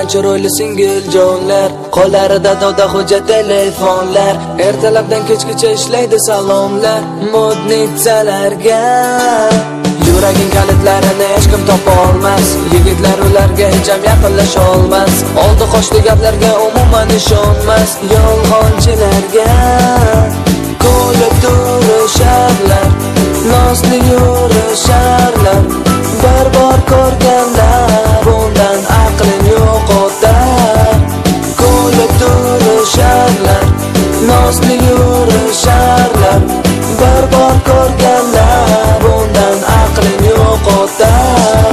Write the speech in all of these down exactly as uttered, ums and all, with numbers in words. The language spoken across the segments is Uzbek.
bilan chiroyli singil jonlar, qo'llarida dovda xo'ja telefonlar, ertalabdan kechgacha ishlaydi salomlar modnitsalarga. Yuraging kalitlarini hech kim topa olmas, yigitlar ularga hech ham yaqinlasha olmas. Oldi qochdi gaplarga umuman ishonmas, yolg'onchilarga. Ko'lib turisharlar, nosli yurisharlar, bir bor ko'rganlar bundan aqling yo'qotar. Ko'lib turisharlar, nosli yurisharlar, bir bor ko'rganlar bundan aqling yo'qotar.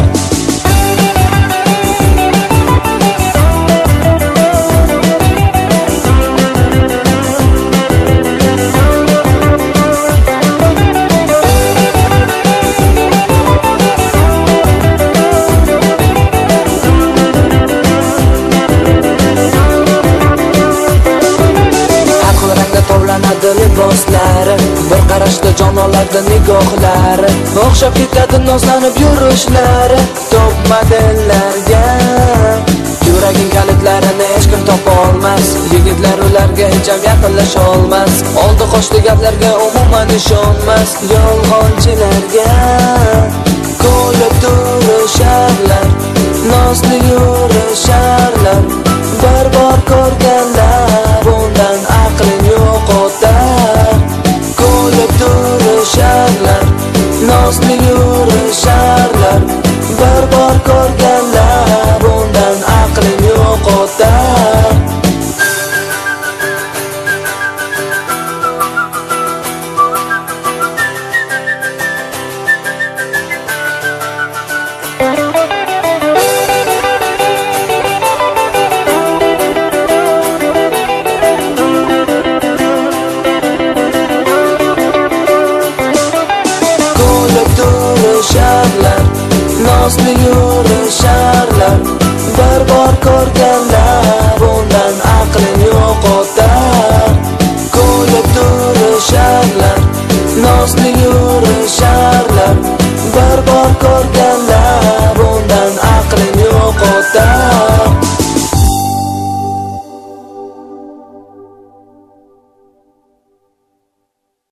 Liboslari, bir qarashda jon oladi nigohlari, o'xshab ketadi nozlanib yurishlari top modellarga. Yuraging kalitlarini hech kim topa olmas, yigitlar ularga hech ham yaqinlasha olmas. Oldi qochdi gaplarga umuman ishonmas, yolg'onchilarga. Ko'lib turisharlar, nosli yurisharlar, bir bor ko'rganlar bundan aqling yo'qotar. Ko'lib turisharlar, nosli yurisharlar, bir bor ko'rganlar bundan aqling yo'qotar. Nosli yurisharlar, bir bor ko'rganlar bundan aqling yo'qotar. Ko'lib turisharlar, nosli yurisharlar, bir bor ko'rganlar